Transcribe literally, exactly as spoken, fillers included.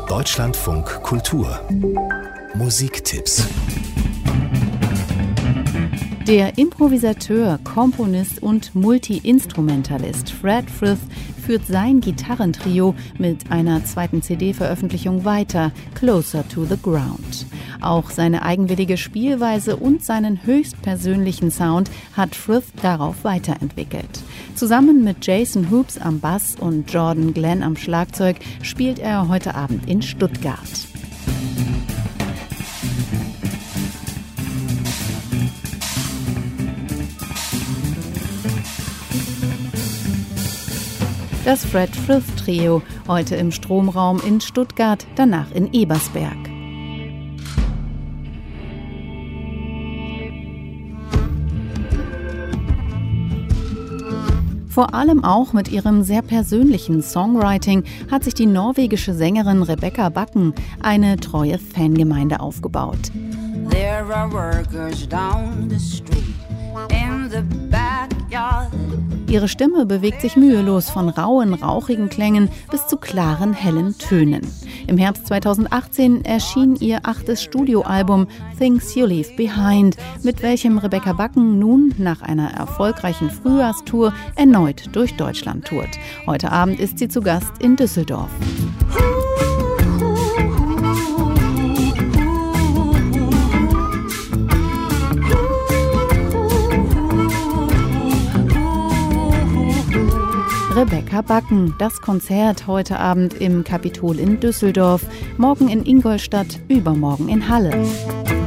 Deutschlandfunk Kultur Musiktipps. Der Improvisateur, Komponist und Multi-Instrumentalist Fred Frith führt sein Gitarrentrio mit einer zweiten C D-Veröffentlichung weiter, Closer to the Ground. Auch seine eigenwillige Spielweise und seinen höchstpersönlichen Sound hat Frith darauf weiterentwickelt. Zusammen mit Jason Hoops am Bass und Jordan Glenn am Schlagzeug spielt er heute Abend in Stuttgart. Das Fred Frith Trio, heute im Stromraum in Stuttgart, danach in Ebersberg. Vor allem auch mit ihrem sehr persönlichen Songwriting hat sich die norwegische Sängerin Rebecca Bakken eine treue Fangemeinde aufgebaut. There are workers down the street in the backyard. Ihre Stimme bewegt sich mühelos von rauen, rauchigen Klängen bis zu klaren, hellen Tönen. Im Herbst zweitausendachtzehn erschien ihr achtes Studioalbum Things You Leave Behind, mit welchem Rebecca Bakken nun nach einer erfolgreichen Frühjahrstour erneut durch Deutschland tourt. Heute Abend ist sie zu Gast in Düsseldorf. Rebecca Bakken, das Konzert heute Abend im Kapitol in Düsseldorf, morgen in Ingolstadt, übermorgen in Halle.